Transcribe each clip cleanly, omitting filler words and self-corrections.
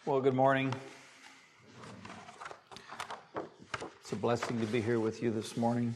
Well, good morning. It's a blessing to be here with you this morning.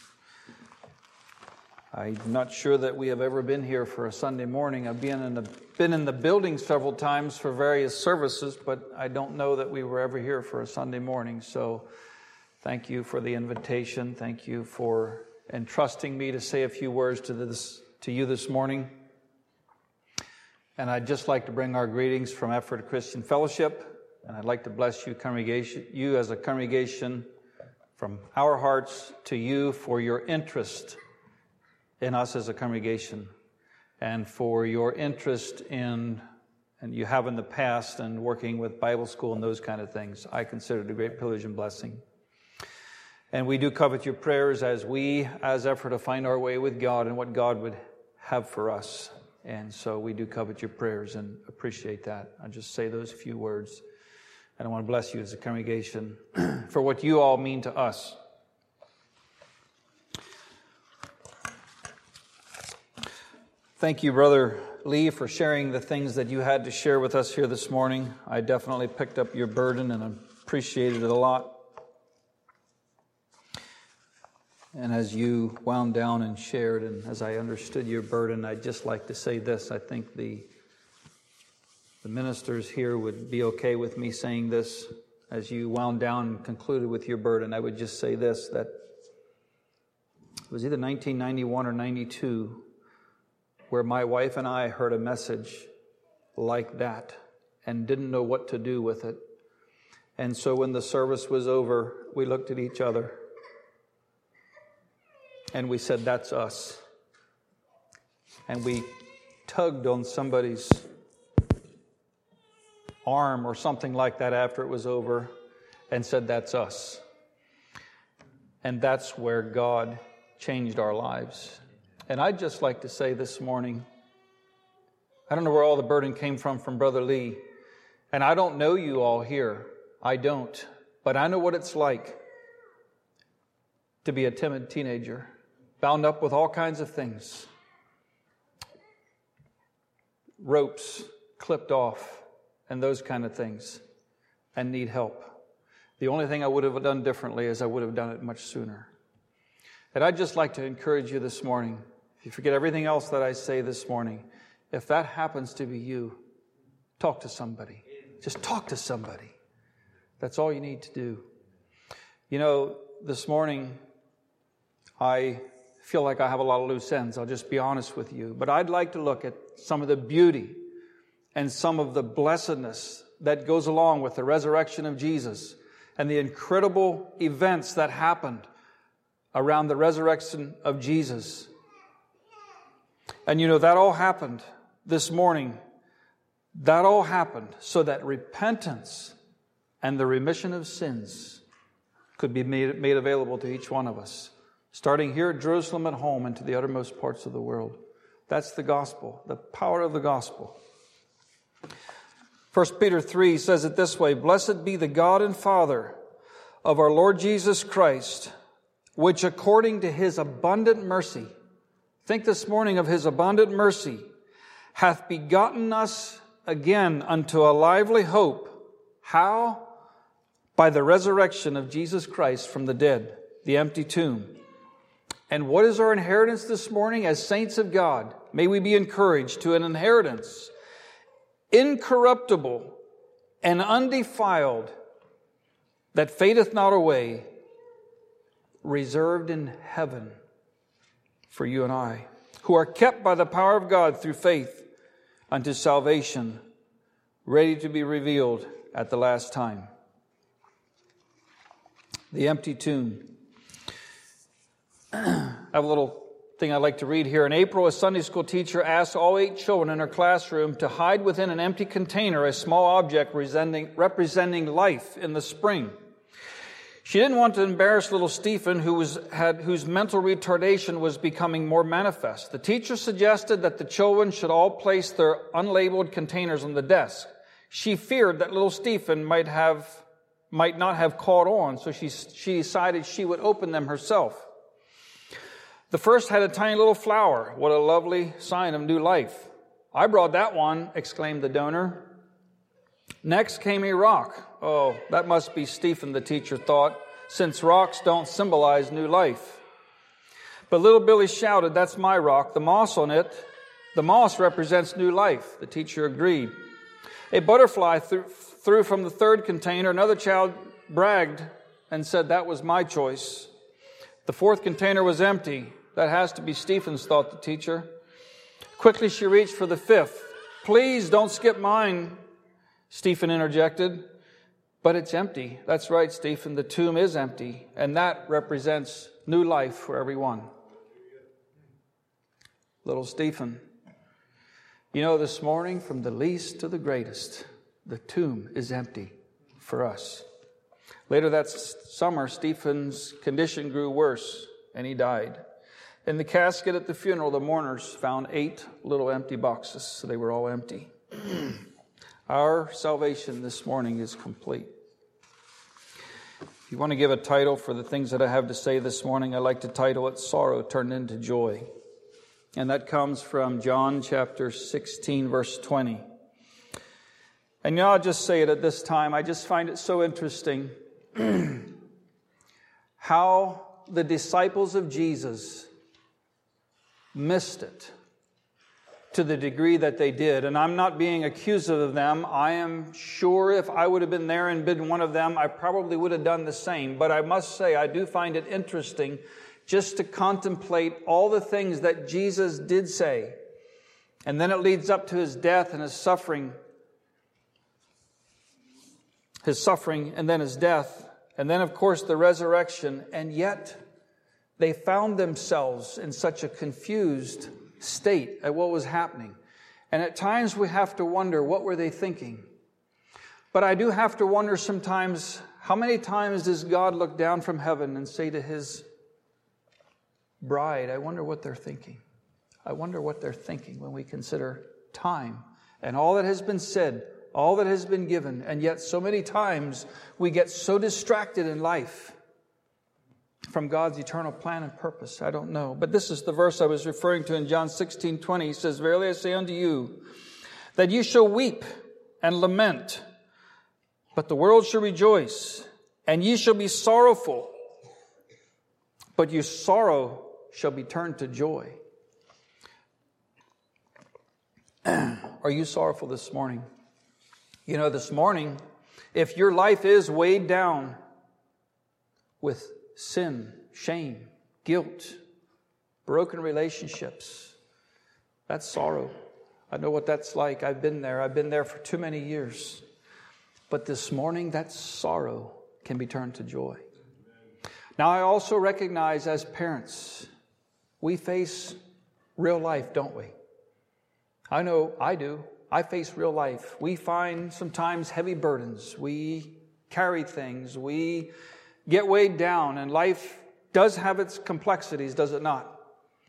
I'm not sure that we have ever been here for a Sunday morning. I've been in the building several times for various services, but I don't know that we were ever here for a Sunday morning. So thank you for the invitation. Thank you for entrusting me to say a few words to you this morning. And I'd just like to bring our greetings from Ephrata Christian Fellowship, and I'd like to bless you as a congregation from our hearts to you for your interest in us as a congregation and for your interest in, and you have in the past, in working with Bible school and those kind of things. I consider it a great privilege and blessing. And we do covet your prayers as we, as Ephrata, find our way with God and what God would have for us. And so we do covet your prayers and appreciate that. I'll just say those few words. And I want to bless you as a congregation for what you all mean to us. Thank you, Brother Lee, for sharing the things that you had to share with us here this morning. I definitely picked up your burden and appreciated it a lot. And as you wound down and shared, and as I understood your burden, I'd just like to say this. I think the ministers here would be okay with me saying this. As you wound down and concluded with your burden, I would just say this, that it was either 1991 or 92 where my wife and I heard a message like that and didn't know what to do with it. And so when the service was over, we looked at each other and we said, that's us. And we tugged on somebody's arm or something like that after it was over and said, that's us. And that's where God changed our lives. And I'd just like to say this morning, I don't know where all the burden came from Brother Lee. And I don't know you all here. I don't. But I know what it's like to be a timid teenager, bound up with all kinds of things. Ropes clipped off and those kind of things, and need help. The only thing I would have done differently is I would have done it much sooner. And I'd just like to encourage you this morning, if you forget everything else that I say this morning, if that happens to be you, talk to somebody. Just talk to somebody. That's all you need to do. You know, this morning, I feel like I have a lot of loose ends. I'll just be honest with you. But I'd like to look at some of the beauty and some of the blessedness that goes along with the resurrection of Jesus and the incredible events that happened around the resurrection of Jesus. And you know, that all happened this morning. That all happened so that repentance and the remission of sins could be made available to each one of us, starting here at Jerusalem at home and to the uttermost parts of the world. That's the gospel, the power of the gospel. 1 Peter 3 says it this way, Blessed be the God and Father of our Lord Jesus Christ, which according to His abundant mercy, think this morning of His abundant mercy, hath begotten us again unto a lively hope. How? By the resurrection of Jesus Christ from the dead, the empty tomb. And what is our inheritance this morning as saints of God? May we be encouraged to an inheritance incorruptible and undefiled, that fadeth not away, reserved in heaven for you and I, who are kept by the power of God through faith unto salvation, ready to be revealed at the last time. The empty tomb. I have a little thing I'd like to read here. In April, a Sunday school teacher asked all 8 children in her classroom to hide within an empty container a small object representing life in the spring. She didn't want to embarrass little Stephen, whose mental retardation was becoming more manifest. The teacher suggested that the children should all place their unlabeled containers on the desk. She feared that little Stephen might not have caught on, so she decided she would open them herself. The first had a tiny little flower. What a lovely sign of new life. I brought that one, exclaimed the donor. Next came a rock. Oh, that must be Stephen, the teacher thought, since rocks don't symbolize new life. But little Billy shouted, "That's my rock. The moss on it, the moss represents new life." The teacher agreed. A butterfly threw from the third container. Another child bragged and said, "That was my choice." The fourth container was empty. "That has to be Stephen's," thought the teacher. Quickly she reached for the fifth. "Please don't skip mine," Stephen interjected. "But it's empty." "That's right, Stephen. The tomb is empty, and that represents new life for everyone." Little Stephen. You know, this morning, from the least to the greatest, the tomb is empty for us. Later that summer, Stephen's condition grew worse, and he died. In the casket at the funeral, the mourners found 8 little empty boxes, so they were all empty. Our salvation this morning is complete. If you want to give a title for the things that I have to say this morning, I like to title it "Sorrow Turned into Joy." And that comes from John chapter 16, verse 20. And you know, I'll just say it at this time. I just find it so interesting how the disciples of Jesus missed it to the degree that they did. And I'm not being accusive of them. I am sure if I would have been there and been one of them, I probably would have done the same. But I must say, I do find it interesting just to contemplate all the things that Jesus did say. And then it leads up to his death and his suffering, and then his death, and then, of course, the resurrection. And yet, they found themselves in such a confused state at what was happening. And at times we have to wonder, what were they thinking? But I do have to wonder sometimes, how many times does God look down from heaven and say to his bride, "I wonder what they're thinking. I wonder what they're thinking," when we consider time and all that has been said, all that has been given. And yet so many times we get so distracted in life from God's eternal plan and purpose. I don't know. But this is the verse I was referring to in John 16:20. He says, "Verily I say unto you, that you shall weep and lament, but the world shall rejoice, and ye shall be sorrowful, but your sorrow shall be turned to joy." Are you sorrowful this morning? You know, this morning, if your life is weighed down with sin, shame, guilt, broken relationships, that's sorrow. I know what that's like. I've been there. I've been there for too many years. But this morning, that sorrow can be turned to joy. Now, I also recognize as parents, we face real life, don't we? I know I do. I face real life. We find sometimes heavy burdens. We carry things. We get weighed down, and life does have its complexities, does it not?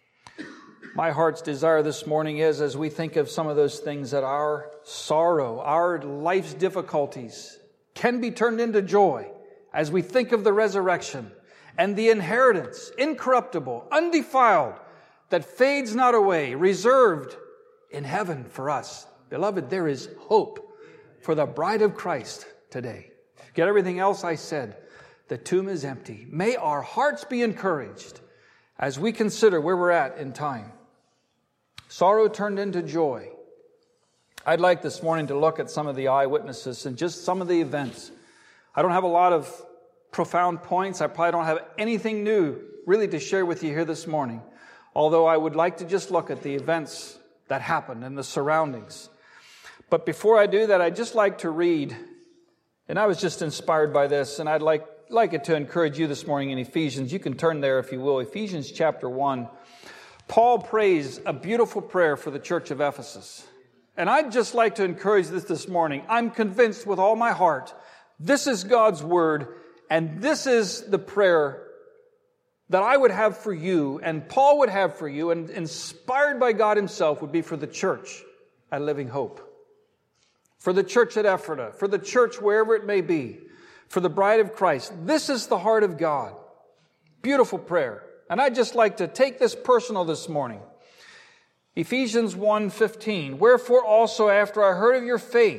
My heart's desire this morning is, as we think of some of those things, that our sorrow, our life's difficulties can be turned into joy as we think of the resurrection and the inheritance, incorruptible, undefiled, that fades not away, reserved in heaven for us. Beloved, there is hope for the bride of Christ today. Get everything else I said. The tomb is empty. May our hearts be encouraged as we consider where we're at in time. Sorrow turned into joy. I'd like this morning to look at some of the eyewitnesses and just some of the events. I don't have a lot of profound points. I probably don't have anything new really to share with you here this morning. Although I would like to just look at the events that happened and the surroundings. But before I do that, I'd just like to read, and I was just inspired by this, and I'd like it to encourage you this morning in Ephesians. You can turn there if you will. Ephesians chapter 1. Paul prays a beautiful prayer for the church of Ephesus. And I'd just like to encourage this morning. I'm convinced with all my heart, this is God's word, and this is the prayer that I would have for you, and Paul would have for you, and inspired by God himself would be for the church at Living Hope. For the church at Ephrata, for the church wherever it may be, for the bride of Christ. This is the heart of God. Beautiful prayer. And I'd just like to take this personal this morning. Ephesians 1:15. Wherefore also after I heard of your faith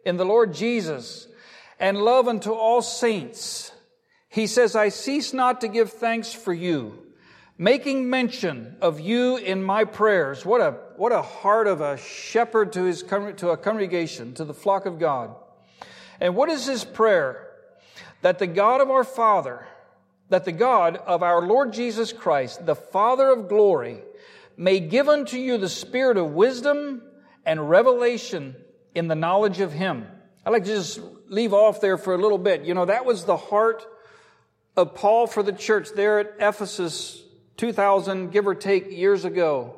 in the Lord Jesus, and love unto all saints. He says, I cease not to give thanks for you, making mention of you in my prayers. What a heart of a shepherd to a congregation, to the flock of God. And what is his prayer? That the God of our Father, that the God of our Lord Jesus Christ, the Father of glory, may give unto you the spirit of wisdom and revelation in the knowledge of him. I'd like to just leave off there for a little bit. You know, that was the heart of Paul for the church there at Ephesus 2,000, give or take, years ago.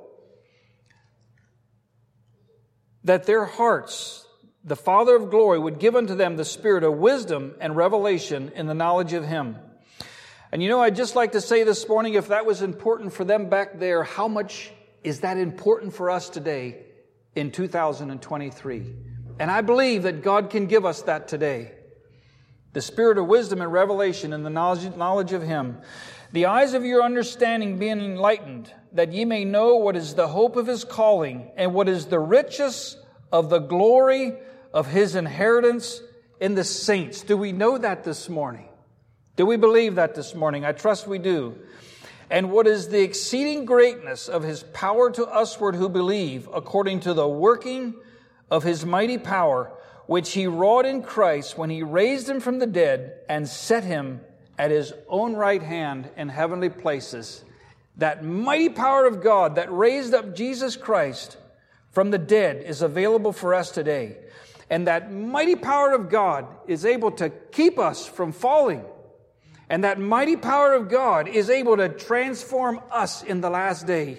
That their hearts, the Father of glory, would give unto them the spirit of wisdom and revelation in the knowledge of him. And you know, I'd just like to say this morning, if that was important for them back there, how much is that important for us today in 2023? And I believe that God can give us that today. The spirit of wisdom and revelation in the knowledge of him. The eyes of your understanding being enlightened, that ye may know what is the hope of his calling, and what is the riches of the glory of his inheritance in the saints. Do we know that this morning? Do we believe that this morning? I trust we do. And what is the exceeding greatness of his power to usward who believe, according to the working of his mighty power, which he wrought in Christ when he raised him from the dead and set him at his own right hand in heavenly places. That mighty power of God that raised up Jesus Christ from the dead is available for us today. And that mighty power of God is able to keep us from falling. And that mighty power of God is able to transform us in the last day.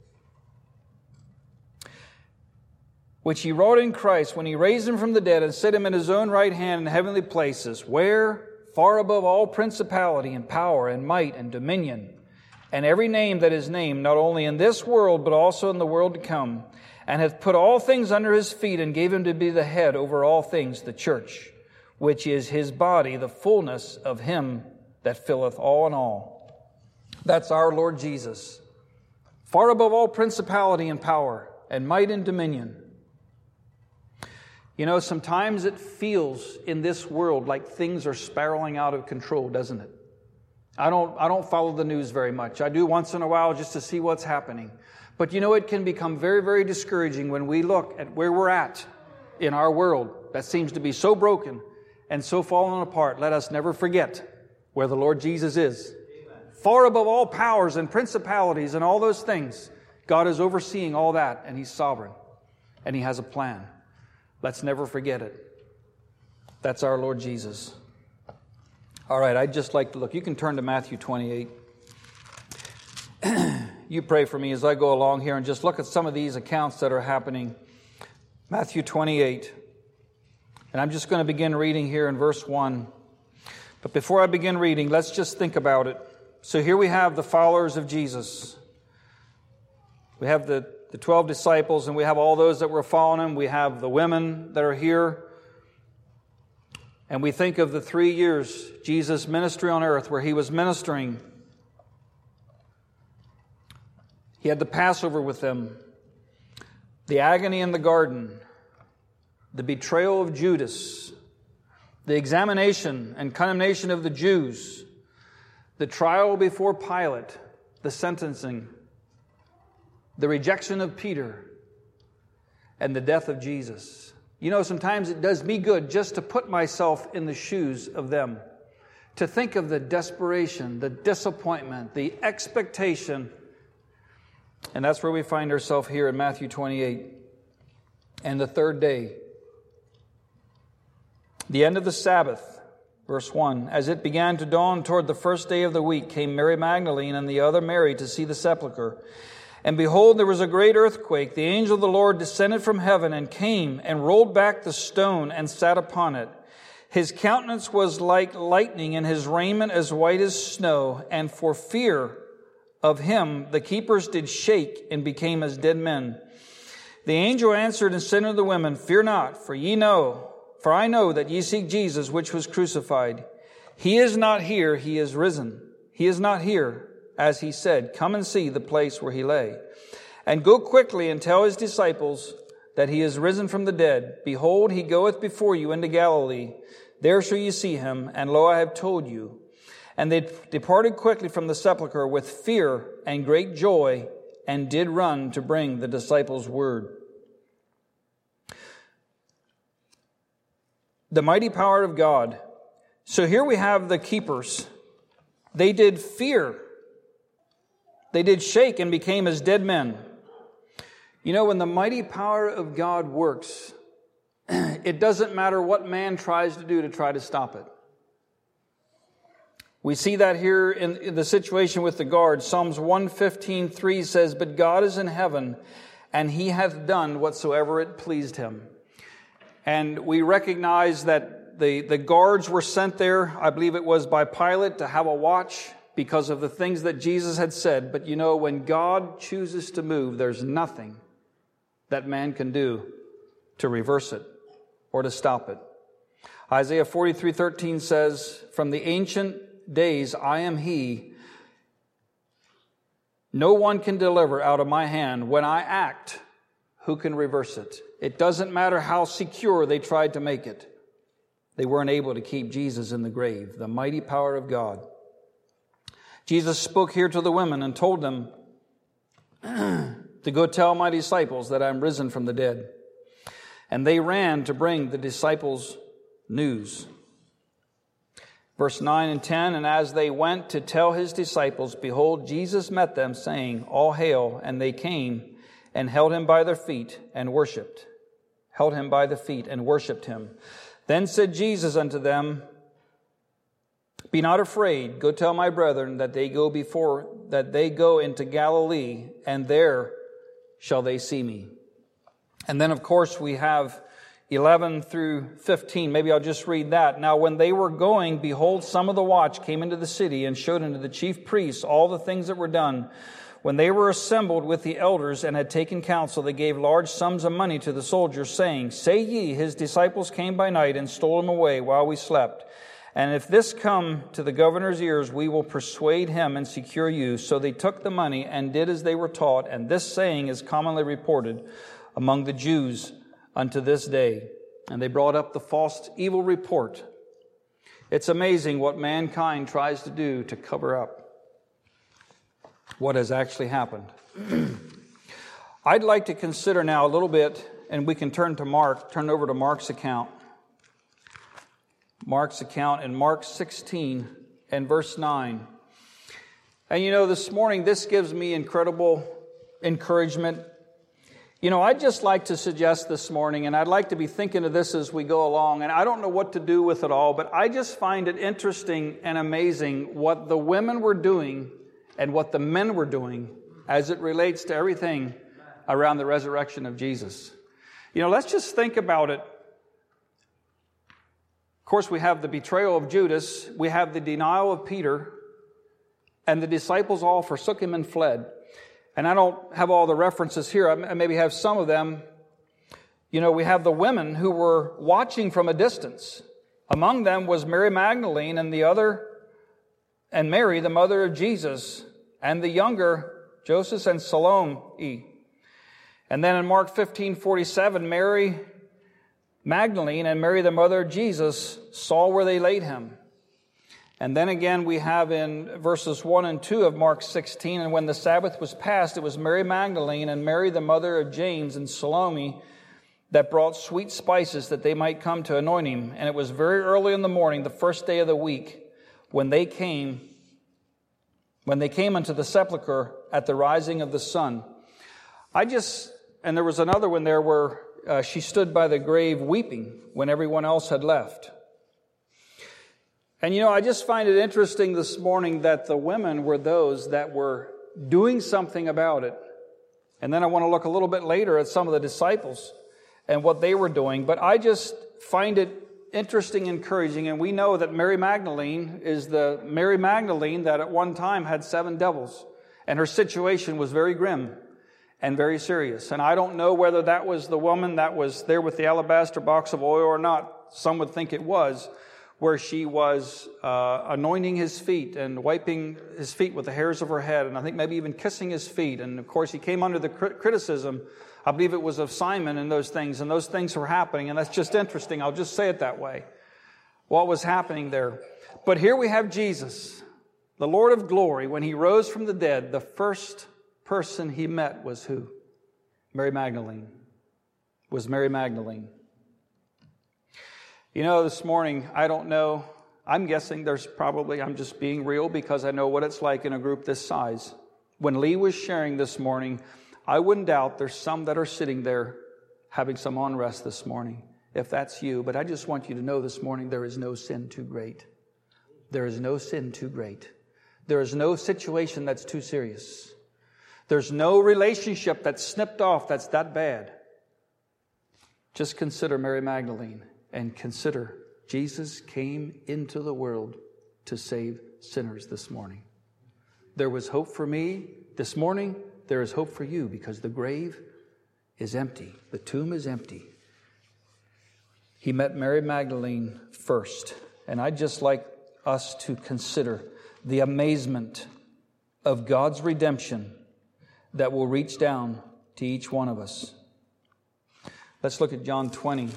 Which he wrought in Christ when he raised him from the dead and set him in his own right hand in heavenly places, where, far above all principality and power and might and dominion, and every name that is named, not only in this world, but also in the world to come, and hath put all things under his feet, and gave him to be the head over all things, the church, which is his body, the fullness of him that filleth all in all. That's our Lord Jesus. Far above all principality and power and might and dominion. You know, sometimes it feels in this world like things are spiraling out of control, doesn't it? I don't follow the news very much. I do once in a while just to see what's happening. But you know, it can become very, very discouraging when we look at where we're at in our world that seems to be so broken and so fallen apart. Let us never forget where the Lord Jesus is. Amen. Far above all powers and principalities and all those things, God is overseeing all that, and he's sovereign, and he has a plan. Let's never forget it. That's our Lord Jesus. All right, I'd just like to look. You can turn to Matthew 28. You pray for me as I go along here and just look at some of these accounts that are happening. Matthew 28. And I'm just going to begin reading here in verse 1. But before I begin reading, let's just think about it. So here we have the followers of Jesus. We have the 12 disciples, and we have all those that were following him. We have the women that are here. And we think of the 3 years, Jesus' ministry on earth, where he was ministering. He had the Passover with them, the agony in the garden, the betrayal of Judas, the examination and condemnation of the Jews, the trial before Pilate, the sentencing, the rejection of Peter, and the death of Jesus. You know, sometimes it does me good just to put myself in the shoes of them, to think of the desperation, the disappointment, the expectation. And that's where we find ourselves here in Matthew 28. And the third day, the end of the Sabbath, verse 1, as it began to dawn toward the first day of the week, came Mary Magdalene and the other Mary to see the sepulchre. And behold, there was a great earthquake. The angel of the Lord descended from heaven and came and rolled back the stone and sat upon it. His countenance was like lightning and his raiment as white as snow. And for fear of him, the keepers did shake and became as dead men. The angel answered and said unto the women, Fear not, for I know that ye seek Jesus, which was crucified. He is not here, he is risen. He is not here, as he said. Come and see the place where he lay. And go quickly and tell his disciples that he is risen from the dead. Behold, he goeth before you into Galilee. There shall you see him, and lo, I have told you. And they departed quickly from the sepulchre with fear and great joy, and did run to bring the disciples word. The mighty power of God. So here we have the keepers. They did fear. They did shake and became as dead men. You know, when the mighty power of God works, it doesn't matter what man tries to do to try to stop it. We see that here in the situation with the guards. Psalms 115:3 says, "But God is in heaven, and he hath done whatsoever it pleased him." And we recognize that the guards were sent there, I believe it was by Pilate, to have a watch because of the things that Jesus had said. But you know, when God chooses to move, there's nothing that man can do to reverse it or to stop it. Isaiah 43:13 says, "From the ancient days I am he. No one can deliver out of my hand. When I act, who can reverse it?" It doesn't matter how secure they tried to make it. They weren't able to keep Jesus in the grave. The mighty power of God. Jesus spoke here to the women and told them to go tell my disciples that I am risen from the dead. And they ran to bring the disciples news. Verse 9 and 10, "And as they went to tell his disciples, behold, Jesus met them, saying, All hail. And they came and held him by the feet and worshipped. Him. Then said Jesus unto them, Be not afraid. Go tell my brethren that they go into Galilee, and there shall they see me." And then, of course, we have 11 through 15. Maybe I'll just read that. "Now when they were going, behold, some of the watch came into the city and showed unto the chief priests all the things that were done. When they were assembled with the elders and had taken counsel, they gave large sums of money to the soldiers, saying, Say ye, his disciples came by night and stole him away while we slept. And if this come to the governor's ears, we will persuade him and secure you. So they took the money and did as they were taught. And this saying is commonly reported among the Jews unto this day. And they brought up the false evil report." It's amazing what mankind tries to do to cover up what has actually happened. I'd like to consider now a little bit, and we can turn over to Mark's account. Mark's account in Mark 16 and verse 9. And you know, this morning, this gives me incredible encouragement. You know, I'd just like to suggest this morning, and I'd like to be thinking of this as we go along, and I don't know what to do with it all, but I just find it interesting and amazing what the women were doing and what the men were doing as it relates to everything around the resurrection of Jesus. You know, let's just think about it. Of course, we have the betrayal of Judas, we have the denial of Peter, and the disciples all forsook him and fled. And I don't have all the references here. I maybe have some of them. You know, we have the women who were watching from a distance. Among them was Mary Magdalene and Mary, the mother of Jesus, and the younger Joseph and Salome. And then in Mark 15:47, Mary Magdalene and Mary, the mother of Jesus, saw where they laid him. And then again, we have in verses 1 and 2 of Mark 16, "And when the Sabbath was past, it was Mary Magdalene and Mary, the mother of James and Salome, that brought sweet spices that they might come to anoint him. And it was very early in the morning, the first day of the week, when they came unto the sepulchre at the rising of the sun." And there was another one there where she stood by the grave weeping when everyone else had left. And you know, I just find it interesting this morning that the women were those that were doing something about it. And then I want to look a little bit later at some of the disciples and what they were doing. But I just find it interesting, encouraging. And we know that Mary Magdalene is the Mary Magdalene that at one time had 7 devils. And her situation was very grim and very serious. And I don't know whether that was the woman that was there with the alabaster box of oil or not. Some would think it was. where she was anointing his feet and wiping his feet with the hairs of her head, and I think maybe even kissing his feet. And of course, he came under the criticism, I believe it was of Simon, and those things were happening, and that's just interesting. I'll just say it that way. What was happening there? But here we have Jesus, the Lord of glory. When he rose from the dead, the first person he met was who? Mary Magdalene. Was Mary Magdalene. You know, this morning, I don't know, I'm guessing I'm just being real because I know what it's like in a group this size. When Lee was sharing this morning, I wouldn't doubt there's some that are sitting there having some unrest this morning, if that's you. But I just want you to know this morning, there is no sin too great. There is no sin too great. There is no situation that's too serious. There's no relationship that's snipped off that's that bad. Just consider Mary Magdalene. And consider, Jesus came into the world to save sinners this morning. There was hope for me this morning. There is hope for you because the grave is empty. The tomb is empty. He met Mary Magdalene first. And I'd just like us to consider the amazement of God's redemption that will reach down to each one of us. Let's look at John 20.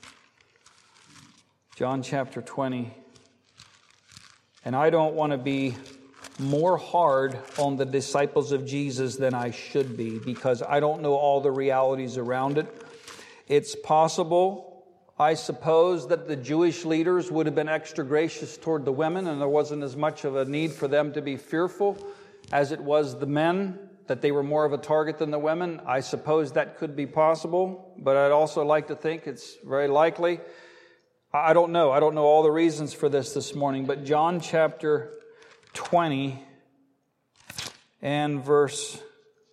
John chapter 20. And I don't want to be more hard on the disciples of Jesus than I should be because I don't know all the realities around it. It's possible, I suppose, that the Jewish leaders would have been extra gracious toward the women and there wasn't as much of a need for them to be fearful as it was the men, that they were more of a target than the women. I suppose that could be possible, but I'd also like to think it's very likely. I don't know. I don't know all the reasons for this morning, but John chapter 20 and verse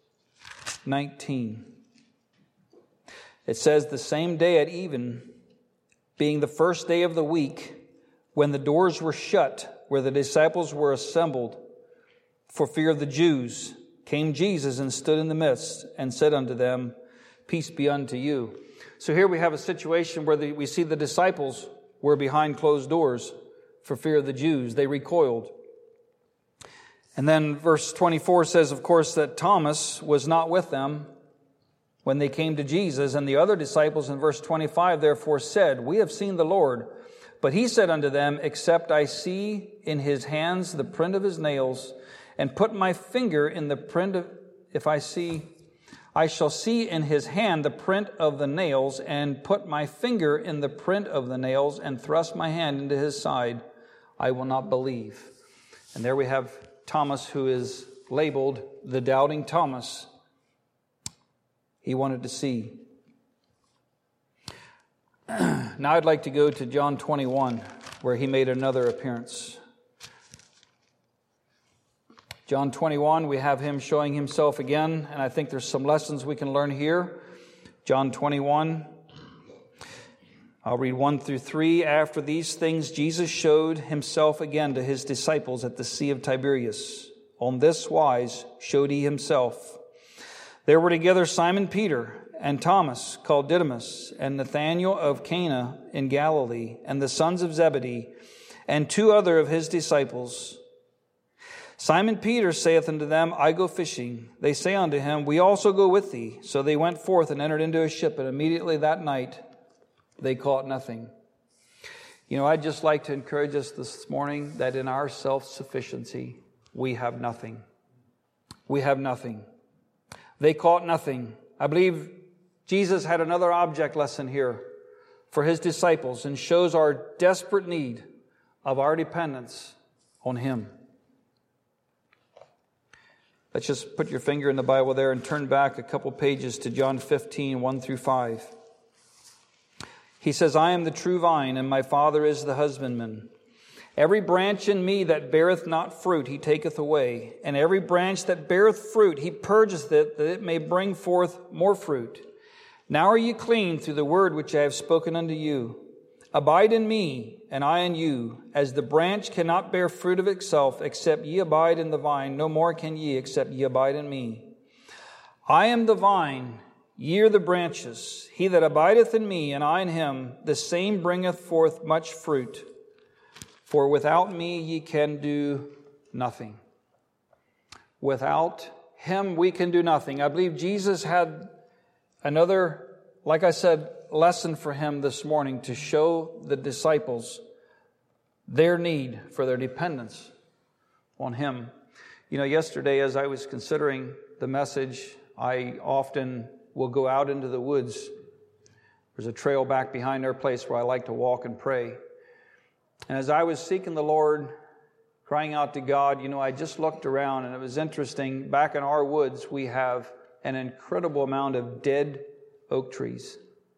19. It says, the same day at even, being the first day of the week, when the doors were shut, where the disciples were assembled for fear of the Jews, came Jesus and stood in the midst and said unto them, peace be unto you. So here we have a situation where we see the disciples were behind closed doors for fear of the Jews. They recoiled. And then verse 24 says, of course, that Thomas was not with them when they came to Jesus. And the other disciples in verse 25 therefore said, we have seen the Lord. But he said unto them, except I see in his hands the print of his nails, and put my finger in the print of, I shall see in his hand the print of the nails, and put my finger in the print of the nails, and thrust my hand into his side, I will not believe. And there we have Thomas, who is labeled the doubting Thomas. He wanted to see. Now I'd like to go to John 21, where he made another appearance. John 21, we have him showing himself again, and I think there's some lessons we can learn here. John 21, I'll read 1 through 3. After these things, Jesus showed himself again to his disciples at the Sea of Tiberias. On this wise showed he himself. There were together Simon Peter and Thomas, called Didymus, and Nathanael of Cana in Galilee, and the sons of Zebedee, and two other of his disciples. Simon Peter saith unto them, I go fishing. They say unto him, we also go with thee. So they went forth and entered into a ship, and immediately that night they caught nothing. You know, I'd just like to encourage us this morning that in our self-sufficiency, we have nothing. We have nothing. They caught nothing. I believe Jesus had another object lesson here for his disciples and shows our desperate need of our dependence on him. Let's just put your finger in the Bible there and turn back a couple pages to John 15, 1 through 5. He says, I am the true vine, and my Father is the husbandman. Every branch in me that beareth not fruit, he taketh away. And every branch that beareth fruit, he purgeth it, that it may bring forth more fruit. Now are ye clean through the word which I have spoken unto you. Abide in me, and I in you. As the branch cannot bear fruit of itself, except ye abide in the vine, no more can ye, except ye abide in me. I am the vine, ye are the branches. He that abideth in me, and I in him, the same bringeth forth much fruit. For without me ye can do nothing. Without him we can do nothing. I believe Jesus had another, like I said, lesson for him this morning to show the disciples their need for their dependence on him. You know, yesterday as I was considering the message, I often will go out into the woods. There's a trail back behind our place where I like to walk and pray. And as I was seeking the Lord, crying out to God, you know, I just looked around and it was interesting. Back in our woods, we have an incredible amount of dead oak trees.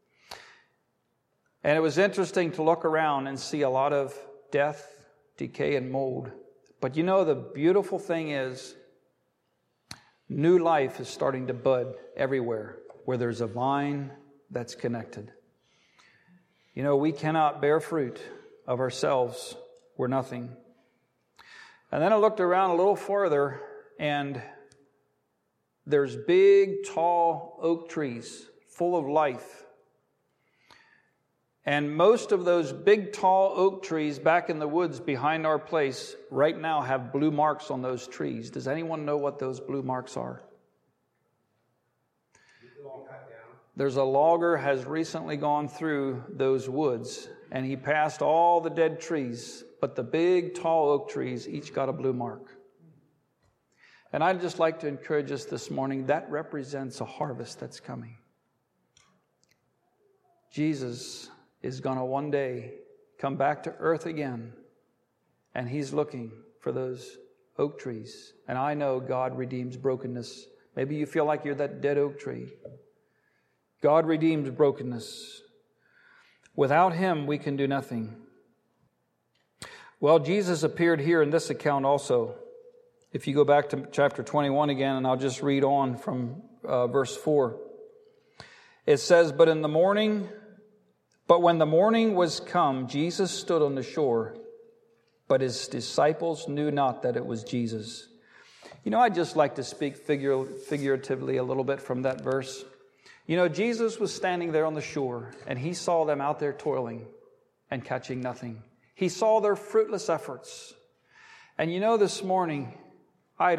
And it was interesting to look around and see a lot of death, decay, and mold. But you know, the beautiful thing is, new life is starting to bud everywhere where there's a vine that's connected. You know, we cannot bear fruit of ourselves. We're nothing. And then I looked around a little farther, and there's big, tall oak trees full of life. And most of those big, tall oak trees back in the woods behind our place right now have blue marks on those trees. Does anyone know what those blue marks are? There's a logger has recently gone through those woods, and he passed all the dead trees, but the big, tall oak trees each got a blue mark. And I'd just like to encourage us this morning, that represents a harvest that's coming. Jesus is going to one day come back to earth again, and he's looking for those oak trees. And I know God redeems brokenness. Maybe you feel like you're that dead oak tree. God redeems brokenness. Without him, we can do nothing. Well, Jesus appeared here in this account also. If you go back to chapter 21 again, and I'll just read on from verse 4. It says, But when the morning was come, Jesus stood on the shore, but his disciples knew not that it was Jesus. You know, I'd just like to speak figuratively a little bit from that verse. You know, Jesus was standing there on the shore, and he saw them out there toiling and catching nothing. He saw their fruitless efforts. And you know, this morning, I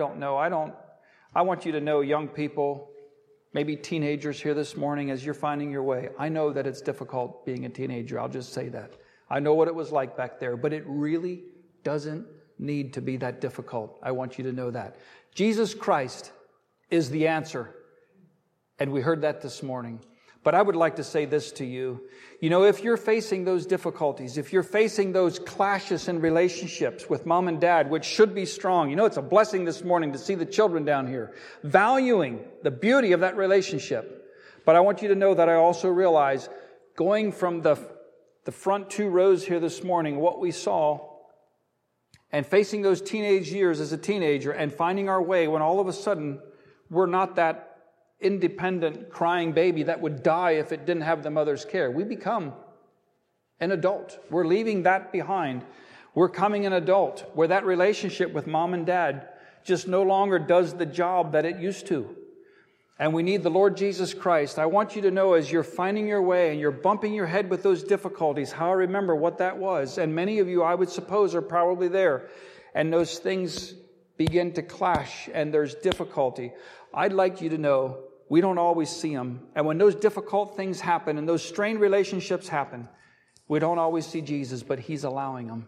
want you to know, young people, maybe teenagers here this morning, as you're finding your way. I know that it's difficult being a teenager. I'll just say that. I know what it was like back there, but it really doesn't need to be that difficult. I want you to know that. Jesus Christ is the answer. And we heard that this morning. But I would like to say this to you. You know, if you're facing those difficulties, if you're facing those clashes in relationships with mom and dad, which should be strong, you know, it's a blessing this morning to see the children down here valuing the beauty of that relationship. But I want you to know that I also realize, going from the front two rows here this morning, what we saw, and facing those teenage years as a teenager and finding our way when all of a sudden we're not that independent crying baby that would die if it didn't have the mother's care. We become an adult. We're leaving that behind. We're coming an adult where that relationship with mom and dad just no longer does the job that it used to. And we need the Lord Jesus Christ. I want you to know, as you're finding your way and you're bumping your head with those difficulties, how I remember what that was. And many of you, I would suppose, are probably there. And those things begin to clash and there's difficulty. I'd like you to know, we don't always see them. And when those difficult things happen and those strained relationships happen, we don't always see Jesus, but he's allowing them.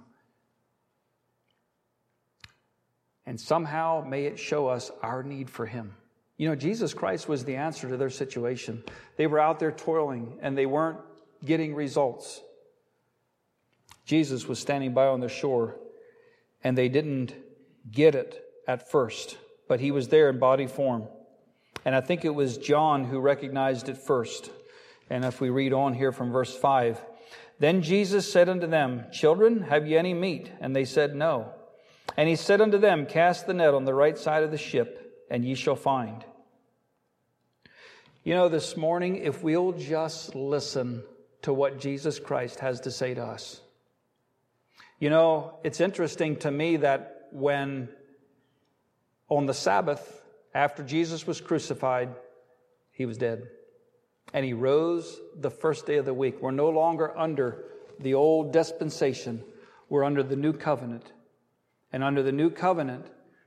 And somehow may it show us our need for him. You know, Jesus Christ was the answer to their situation. They were out there toiling and they weren't getting results. Jesus was standing by on the shore and they didn't get it at first, but he was there in body form. And I think it was John who recognized it first. And if we read on here from verse 5, Then Jesus said unto them, Children, have ye any meat? And they said, No. And he said unto them, Cast the net on the right side of the ship, and ye shall find. You know, this morning, if we'll just listen to what Jesus Christ has to say to us. You know, it's interesting to me that when on the Sabbath, after Jesus was crucified, he was dead. And he rose the first day of the week. We're no longer under the old dispensation We're under the new covenant. And under the new covenant,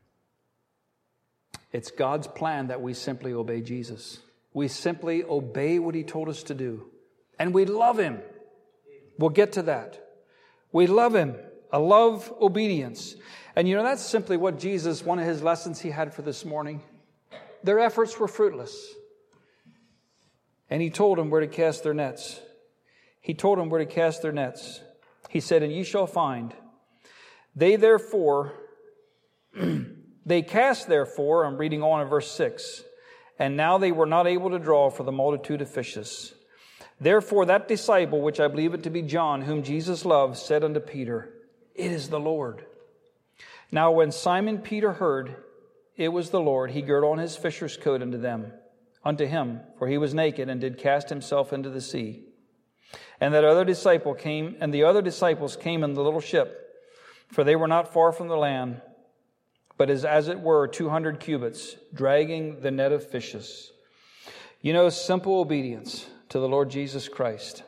it's God's plan that we simply obey Jesus. We simply obey what He told us to do. And we love Him. We'll get to that. We love Him. A love obedience. And that's simply what Jesus, one of His lessons He had for this morning. Their efforts were fruitless. And He told them where to cast their nets. He told them where to cast their nets. He said, and ye shall find. They cast therefore, I'm reading on in verse 6, and now they were not able to draw for the multitude of fishes. Therefore that disciple, which I believe it to be John, whom Jesus loved, said unto Peter, it is the Lord. Now when Simon Peter heard it was the Lord, he girt on his fisher's coat unto him, for he was naked, and did cast himself into the sea. And the other disciples came in the little ship, for they were not far from the land, but as it were 200 cubits, dragging the net of fishes. Simple obedience to the Lord Jesus Christ.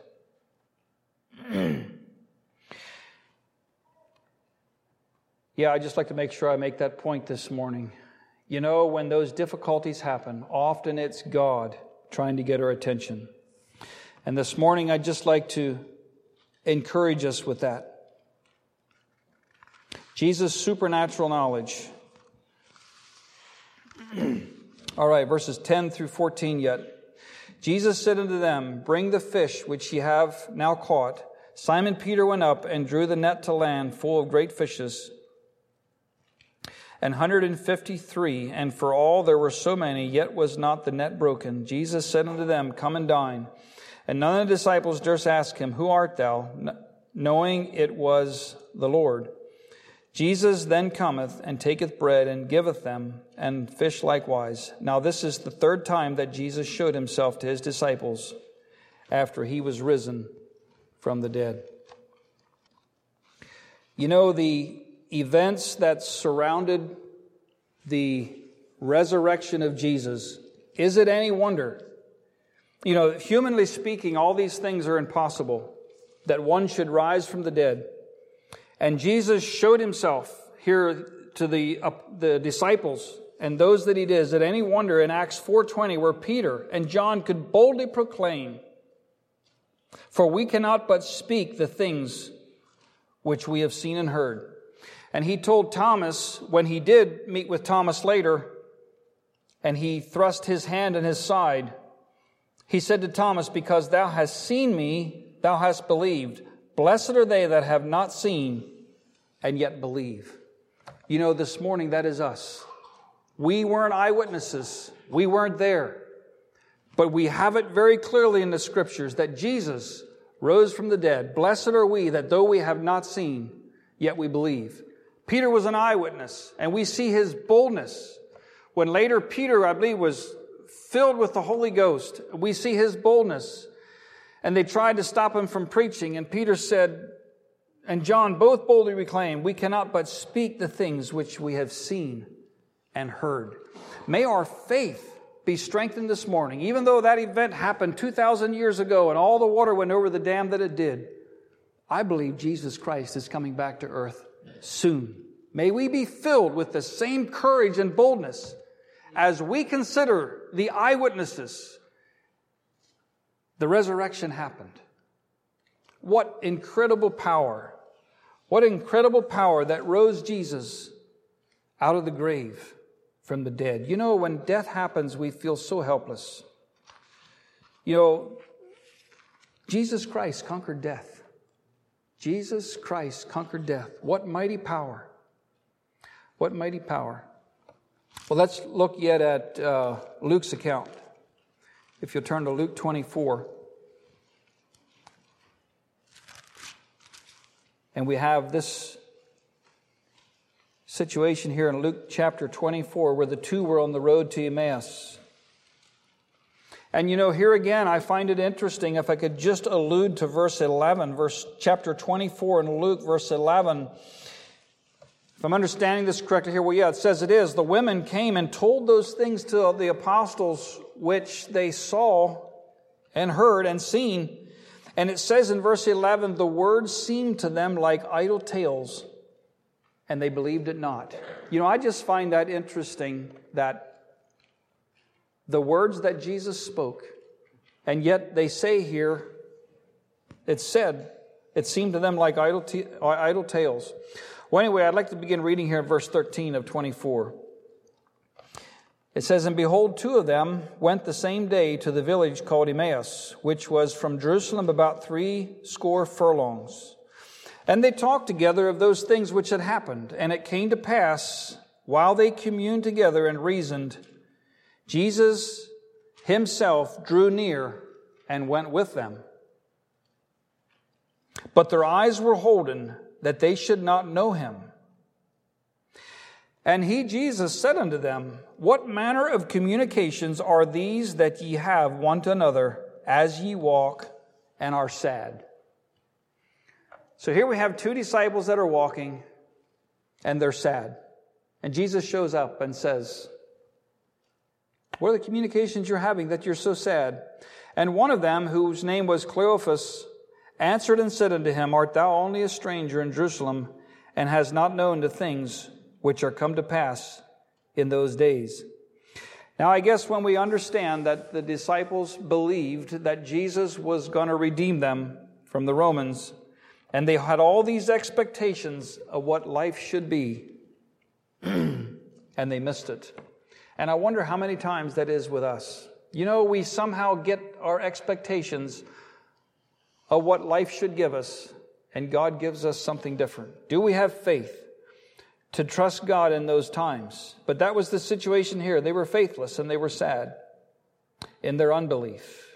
I'd just like to make sure I make that point this morning. When those difficulties happen, often it's God trying to get our attention. And this morning, I'd just like to encourage us with that. Jesus' supernatural knowledge. All right, verses 10 through 14 yet. Jesus said unto them, bring the fish which ye have now caught. Simon Peter went up and drew the net to land full of great fishes, 153, and for all there were so many, yet was not the net broken. Jesus said unto them, come and dine. And none of the disciples durst ask him, who art thou? Knowing it was the Lord. Jesus then cometh and taketh bread and giveth them, and fish likewise. Now this is the third time that Jesus showed himself to his disciples after he was risen from the dead. The events that surrounded the resurrection of Jesus, is it any wonder? Humanly speaking, all these things are impossible, that one should rise from the dead. And Jesus showed himself here to the disciples and those that he did. Is it any wonder in Acts 4:20 where Peter and John could boldly proclaim, for we cannot but speak the things which we have seen and heard. And he told Thomas, when he did meet with Thomas later, and he thrust his hand in his side, he said to Thomas, because thou hast seen me, thou hast believed. Blessed are they that have not seen and yet believe. This morning, that is us. We weren't eyewitnesses. We weren't there. But we have it very clearly in the Scriptures that Jesus rose from the dead. Blessed are we that though we have not seen, yet we believe. Peter was an eyewitness, and we see his boldness. When later Peter, I believe, was filled with the Holy Ghost, we see his boldness. And they tried to stop him from preaching, and Peter said, and John both boldly reclaimed, we cannot but speak the things which we have seen and heard. May our faith be strengthened this morning. Even though that event happened 2,000 years ago and all the water went over the dam that it did, I believe Jesus Christ is coming back to earth soon. May we be filled with the same courage and boldness as we consider the eyewitnesses. The resurrection happened. What incredible power. What incredible power that rose Jesus out of the grave from the dead. When death happens, we feel so helpless. Jesus Christ conquered death. Jesus Christ conquered death. What mighty power. What mighty power. Well, let's look yet at Luke's account. If you'll turn to Luke 24. And we have this situation here in Luke chapter 24 where the two were on the road to Emmaus. And here again, I find it interesting, if I could just allude to verse 11, chapter 24 in Luke, verse 11. If I'm understanding this correctly here, it says it is. The women came and told those things to the apostles which they saw and heard and seen. And it says in verse 11, the words seemed to them like idle tales, and they believed it not. You know, I just find that interesting that the words that Jesus spoke, and yet they say here, it said, it seemed to them like idle tales. Well, anyway, I'd like to begin reading here in verse 13 of 24. It says, and behold, two of them went the same day to the village called Emmaus, which was from Jerusalem about 80 furlongs. And they talked together of those things which had happened. And it came to pass, while they communed together and reasoned, Jesus himself drew near and went with them. But their eyes were holden, that they should not know him. And he, Jesus, said unto them, what manner of communications are these that ye have one to another, as ye walk and are sad? So here we have two disciples that are walking, and they're sad. And Jesus shows up and says, what are the communications you're having that you're so sad? And one of them, whose name was Cleophas, answered and said unto him, art thou only a stranger in Jerusalem, and hast not known the things which are come to pass in those days? Now, I guess when we understand that the disciples believed that Jesus was going to redeem them from the Romans, and they had all these expectations of what life should be, and they missed it. And I wonder how many times that is with us. You know, we somehow get our expectations of what life should give us, and God gives us something different. Do we have faith to trust God in those times? But that was the situation here. They were faithless and they were sad in their unbelief.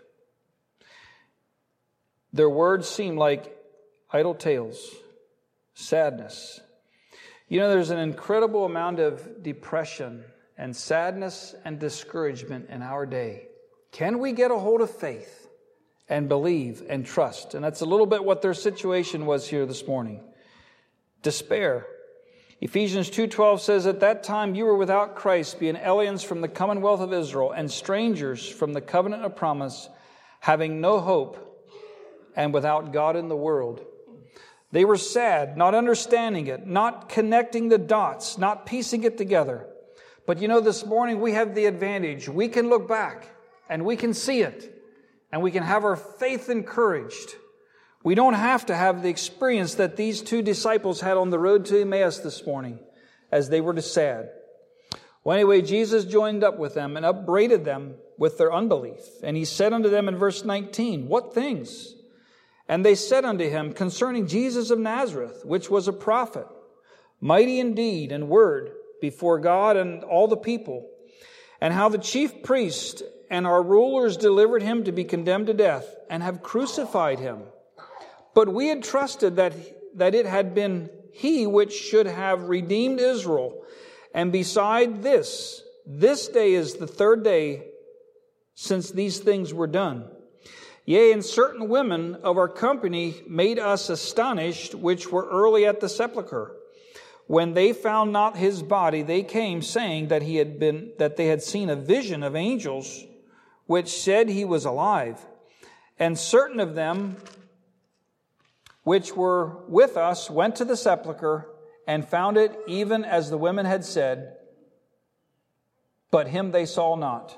Their words seemed like idle tales, sadness. You know, there's an incredible amount of depression and sadness and discouragement in our day. Can we get a hold of faith and believe and trust? And that's a little bit what their situation was here this morning. Despair. Ephesians 2:12 says, at that time you were without Christ, being aliens from the commonwealth of Israel, and strangers from the covenant of promise, having no hope, and without God in the world. They were sad, not understanding it, not connecting the dots, not piecing it together. But you know, this morning we have the advantage. We can look back and we can see it, and we can have our faith encouraged. We don't have to have the experience that these two disciples had on the road to Emmaus this morning as they were sad. Well, anyway, Jesus joined up with them and upbraided them with their unbelief. And he said unto them in verse 19, what things? And they said unto him, concerning Jesus of Nazareth, which was a prophet, mighty in deed and word before God and all the people, and how the chief priests and our rulers delivered him to be condemned to death, and have crucified him. But we had trusted that it had been he which should have redeemed Israel. And beside this day is the third day since these things were done. Yea, and certain women of our company made us astonished, which were early at the sepulchre. When they found not his body, they came, saying that they had seen a vision of angels, which said he was alive. And certain of them which were with us went to the sepulchre and found it even as the women had said, but him they saw not.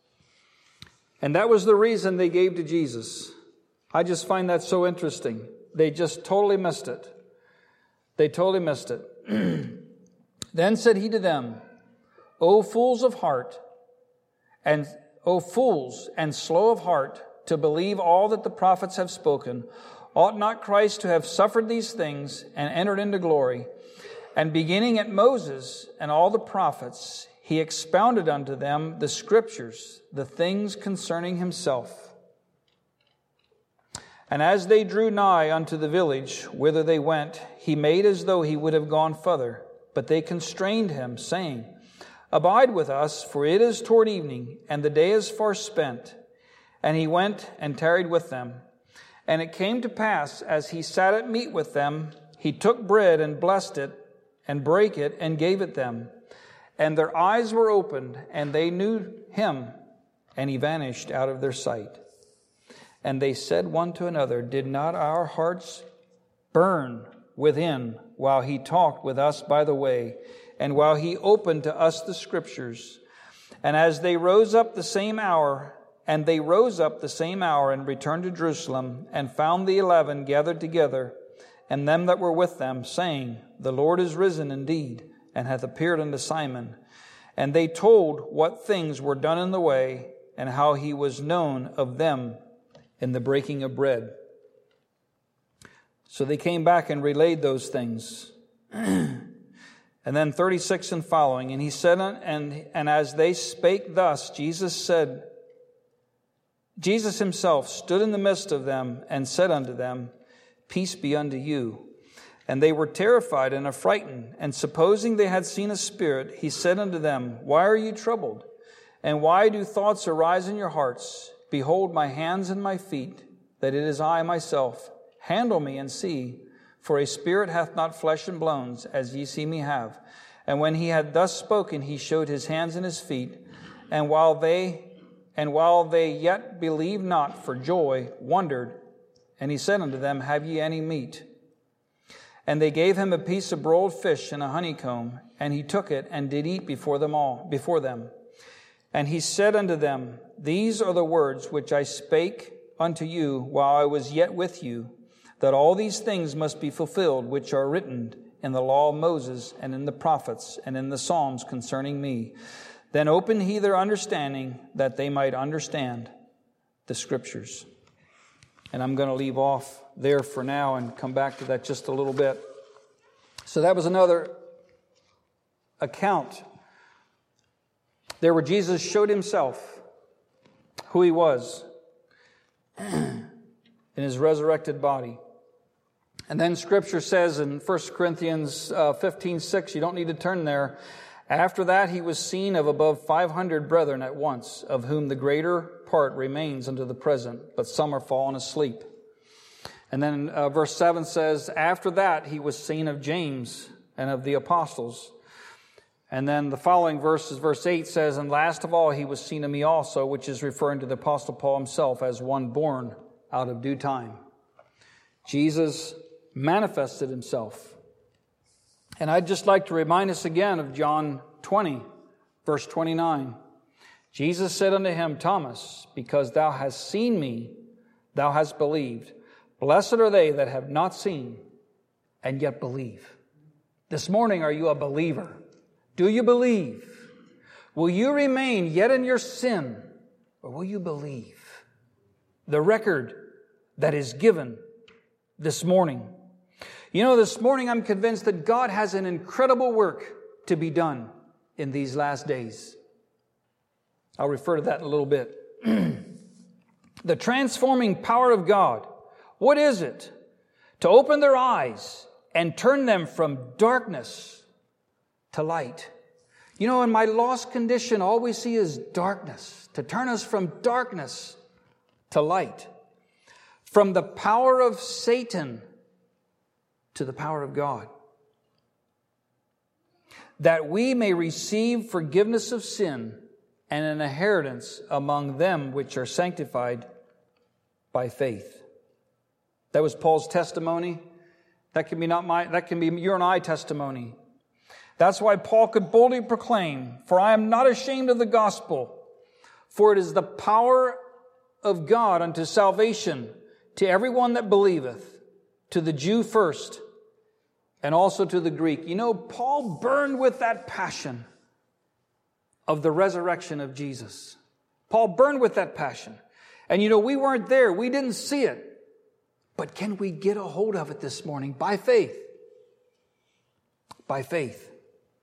And that was the reason they gave to Jesus. I just find that so interesting. They just totally missed it. They totally missed it. Then said he to them, O fools of heart, and O fools and slow of heart, to believe all that the prophets have spoken, ought not Christ to have suffered these things and entered into glory? And beginning at Moses and all the prophets, he expounded unto them the scriptures, the things concerning himself. And as they drew nigh unto the village whither they went, he made as though he would have gone further. But they constrained him, saying, Abide with us, for it is toward evening, and the day is far spent. And he went and tarried with them. And it came to pass, as he sat at meat with them, he took bread and blessed it, and brake it, and gave it them. And their eyes were opened, and they knew him, and he vanished out of their sight. And they said one to another, did not our hearts burn within while he talked with us by the way, and while he opened to us the Scriptures? And as they rose up the same hour, and returned to Jerusalem, and found the 11 gathered together, and them that were with them, saying, the Lord is risen indeed, and hath appeared unto Simon. And they told what things were done in the way, and how he was known of them in the breaking of bread. So they came back and relayed those things. And then 36 and following, and he said, and as they spake thus, Jesus himself stood in the midst of them and said unto them, peace be unto you. And they were terrified and affrighted, and supposing they had seen a spirit, he said unto them, why are you troubled? And why do thoughts arise in your hearts? Behold my hands and my feet, that it is I myself. Handle me and see, for a spirit hath not flesh and bones, as ye see me have. And when he had thus spoken, he showed his hands and his feet. And while they yet believed not for joy, wondered, and he said unto them, have ye any meat? And they gave him a piece of broiled fish and a honeycomb, and he took it and did eat before them. And he said unto them, these are the words which I spake unto you while I was yet with you, that all these things must be fulfilled, which are written in the law of Moses, and in the prophets, and in the Psalms concerning me. Then opened he their understanding, that they might understand the Scriptures. And I'm going to leave off there for now and come back to that just a little bit. So that was another account there where Jesus showed himself, who he was, in his resurrected body. And then Scripture says in 1 Corinthians 15:6, you don't need to turn there, after that he was seen of above 500 brethren at once, of whom the greater part remains unto the present, but some are fallen asleep. And then verse 7 says, after that he was seen of James and of the apostles. And then the following verses, verse 8 says, and last of all he was seen of me also, which is referring to the Apostle Paul himself as one born out of due time. Jesus manifested himself. And I'd just like to remind us again of John 20, verse 29. Jesus said unto him, Thomas, because thou hast seen me, thou hast believed. Blessed are they that have not seen and yet believe. This morning, are you a believer? Do you believe? Will you remain yet in your sin, or will you believe the record that is given this morning? You know, this morning I'm convinced that God has an incredible work to be done in these last days. I'll refer to that in a little bit. The transforming power of God. What is it? To open their eyes and turn them from darkness to light. You know, in my lost condition, all we see is darkness. To turn us from darkness to light. From the power of Satan to the power of God. That we may receive forgiveness of sin and an inheritance among them which are sanctified by faith. That was Paul's testimony. That can be your and I testimony. That's why Paul could boldly proclaim, for I am not ashamed of the gospel, for it is the power of God unto salvation to everyone that believeth, to the Jew first, and also to the Greek. You know, Paul burned with that passion of the resurrection of Jesus. Paul burned with that passion. And you know, we weren't there. We didn't see it. But can we get a hold of it this morning? By faith. By faith.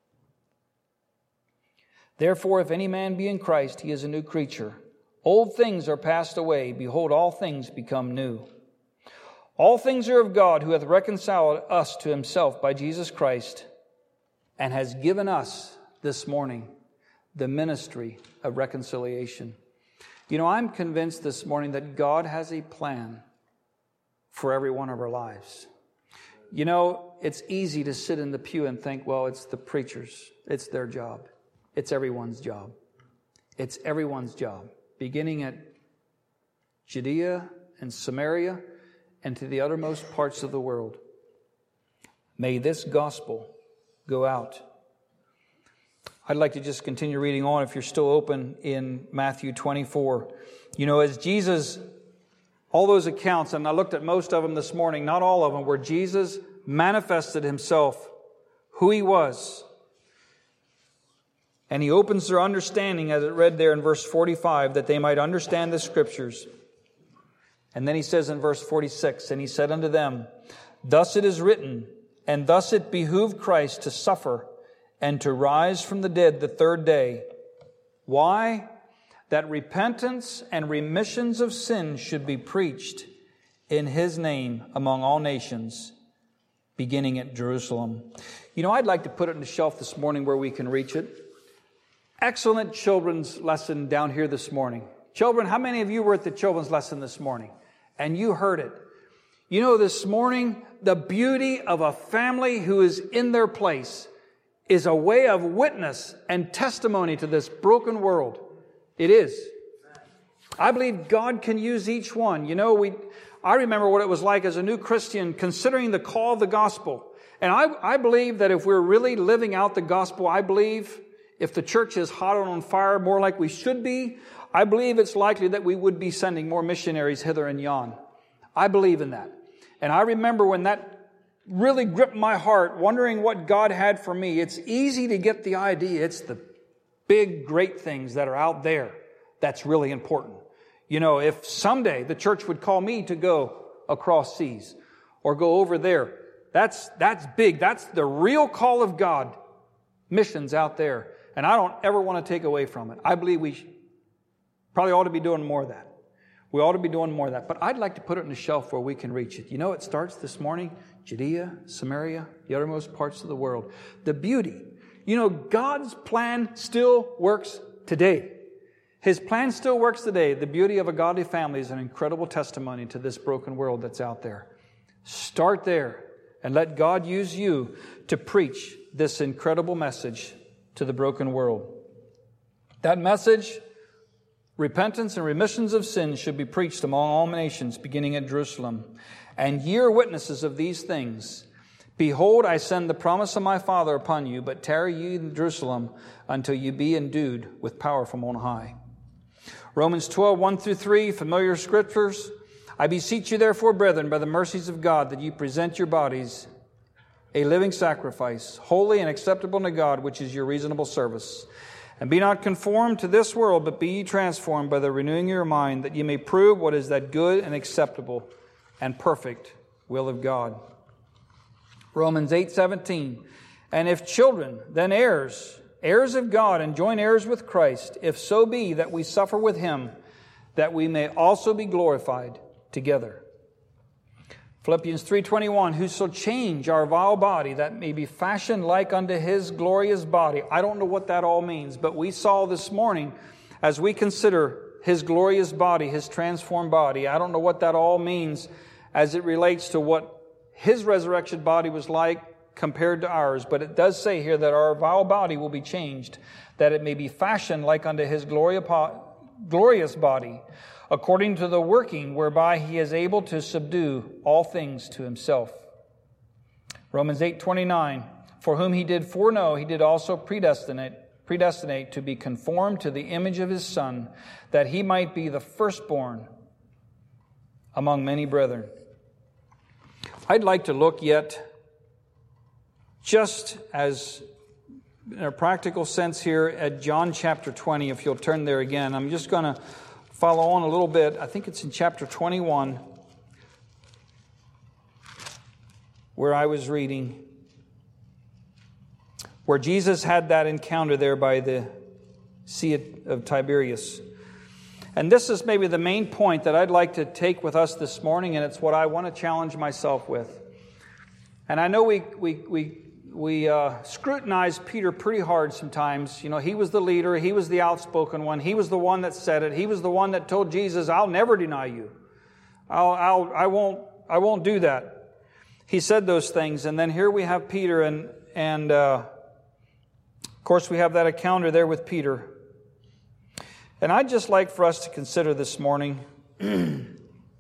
Therefore, if any man be in Christ, he is a new creature. Old things are passed away. Behold, all things become new. All things are of God, who hath reconciled us to himself by Jesus Christ, and has given us this morning the ministry of reconciliation. You know, I'm convinced this morning that God has a plan for every one of our lives. You know, it's easy to sit in the pew and think, well, it's the preachers. It's their job. It's everyone's job. It's everyone's job. Beginning at Judea and Samaria and to the uttermost parts of the world. May this gospel go out. I'd like to just continue reading on if you're still open in Matthew 24. You know, as Jesus, all those accounts, and I looked at most of them this morning, not all of them, where Jesus manifested himself, who he was. And he opens their understanding, as it read there in verse 45, that they might understand the Scriptures. And then he says in verse 46, and he said unto them, thus it is written, and thus it behooved Christ to suffer and to rise from the dead the third day. Why? That repentance and remissions of sins should be preached in his name among all nations, beginning at Jerusalem. You know, I'd like to put it on the shelf this morning where we can reach it. Excellent children's lesson down here this morning. Children, how many of you were at the children's lesson this morning? And you heard it. You know, this morning, the beauty of a family who is in their place is a way of witness and testimony to this broken world. It is. I believe God can use each one. You know, I remember what it was like as a new Christian considering the call of the gospel. And I believe that if we're really living out the gospel, I believe if the church is hot and on fire more like we should be, I believe it's likely that we would be sending more missionaries hither and yon. I believe in that. And I remember when that really gripped my heart, wondering what God had for me. It's easy to get the idea. It's the big, great things that are out there that's really important. You know, if someday the church would call me to go across seas or go over there, that's big. That's the real call of God. Missions out there. And I don't ever want to take away from it. I believe we probably ought to be doing more of that. We ought to be doing more of that. But I'd like to put it on the shelf where we can reach it. You know, it starts this morning, Judea, Samaria, the uttermost parts of the world. The beauty. You know, God's plan still works today. His plan still works today. The beauty of a godly family is an incredible testimony to this broken world that's out there. Start there and let God use you to preach this incredible message to the broken world. That message, repentance and remissions of sins, should be preached among all nations, beginning at Jerusalem. And ye are witnesses of these things. Behold, I send the promise of my Father upon you, but tarry ye in Jerusalem until ye be endued with power from on high. Romans 12, 1-3, familiar scriptures. I beseech you therefore, brethren, by the mercies of God, that ye present your bodies a living sacrifice, holy and acceptable to God, which is your reasonable service. And be not conformed to this world, but be ye transformed by the renewing of your mind, that ye may prove what is that good and acceptable and perfect will of God. Romans 8:17. And if children, then heirs, heirs of God, and joint heirs with Christ, if so be that we suffer with him, that we may also be glorified together. Philippians 3:21, who shall change our vile body, that may be fashioned like unto his glorious body. I don't know what that all means, but we saw this morning, as we consider his glorious body, his transformed body, I don't know what that all means as it relates to what his resurrection body was like compared to ours. But it does say here that our vile body will be changed, that it may be fashioned like unto his glorious body, according to the working whereby he is able to subdue all things to himself. Romans 8:29, for whom he did foreknow, he did also predestinate to be conformed to the image of his Son, that he might be the firstborn among many brethren. I'd like to look yet, just as in a practical sense here, at John chapter 20, if you'll turn there again. I'm just going to follow on a little bit. I think it's in chapter 21 where I was reading, where Jesus had that encounter there by the Sea of Tiberias. And this is maybe the main point that I'd like to take with us this morning, and it's what I want to challenge myself with. And I know we scrutinize Peter pretty hard sometimes. You know, he was the leader. He was the outspoken one. He was the one that said it. He was the one that told Jesus, I'll never deny you. I won't do that. He said those things. And then here we have Peter, and of course we have that encounter there with Peter. And I'd just like for us to consider this morning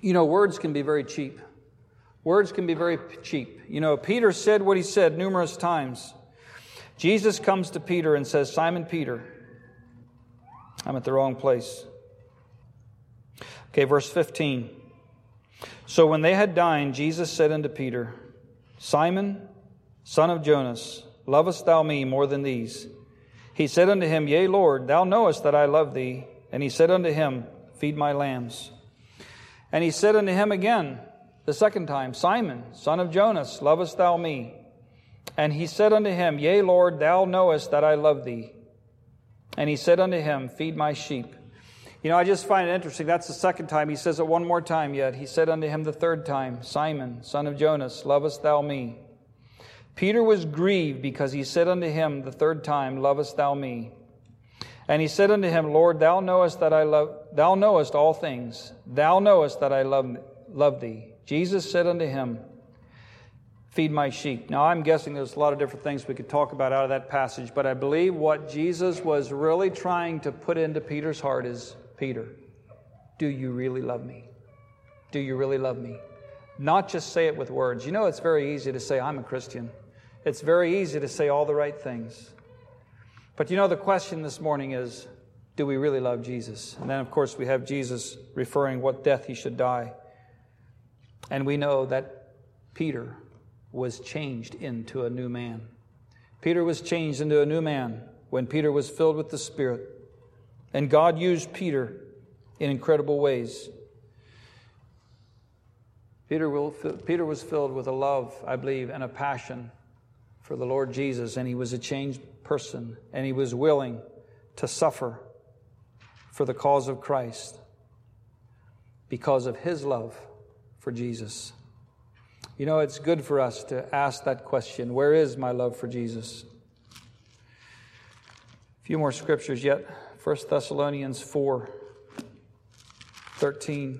Words can be very cheap. Words can be very cheap. Peter said what he said numerous times. Jesus comes to Peter and says, Simon Peter, I'm at the wrong place. Okay, verse 15. So when they had dined, Jesus said unto Peter, Simon, son of Jonas, lovest thou me more than these? He said unto him, Yea, Lord, thou knowest that I love thee. And he said unto him, Feed my lambs. And he said unto him again, the second time, Simon, son of Jonas, lovest thou me? And he said unto him, Yea, Lord, thou knowest that I love thee. And he said unto him, Feed my sheep. I just find it interesting. That's the second time. He says it one more time yet. He said unto him the third time, Simon, son of Jonas, lovest thou me? Peter was grieved because he said unto him the third time, Lovest thou me? And he said unto him, Lord, thou knowest all things. Thou knowest that I love thee. Jesus said unto him, Feed my sheep. Now, I'm guessing there's a lot of different things we could talk about out of that passage, but I believe what Jesus was really trying to put into Peter's heart is, Peter, do you really love me? Do you really love me? Not just say it with words. It's very easy to say, I'm a Christian. It's very easy to say all the right things. But the question this morning is, do we really love Jesus? And then, of course, we have Jesus referring what death he should die. And we know that Peter was changed into a new man. Peter was changed into a new man when Peter was filled with the Spirit. And God used Peter in incredible ways. Peter was filled with a love, I believe, and a passion for the Lord Jesus. And he was a changed person. And he was willing to suffer for the cause of Christ because of his love for Jesus. It's good for us to ask that question. Where is my love for Jesus? A few more scriptures yet. 1 Thessalonians 4:13.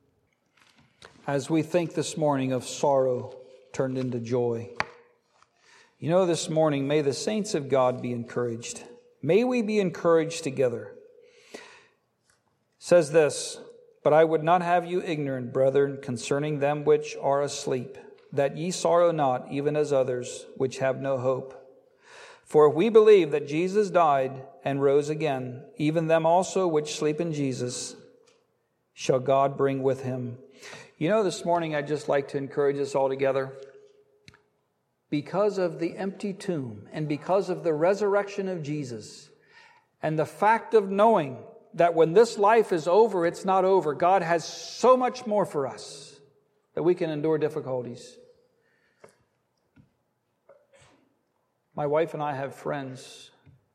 As we think this morning of sorrow turned into joy. This morning, may the saints of God be encouraged. May we be encouraged together. It says this, But I would not have you ignorant, brethren, concerning them which are asleep, that ye sorrow not, even as others, which have no hope. For if we believe that Jesus died and rose again, even them also which sleep in Jesus shall God bring with him. This morning I'd just like to encourage us all together. Because of the empty tomb and because of the resurrection of Jesus and the fact of knowing that when this life is over, it's not over. God has so much more for us that we can endure difficulties. My wife and I have friends.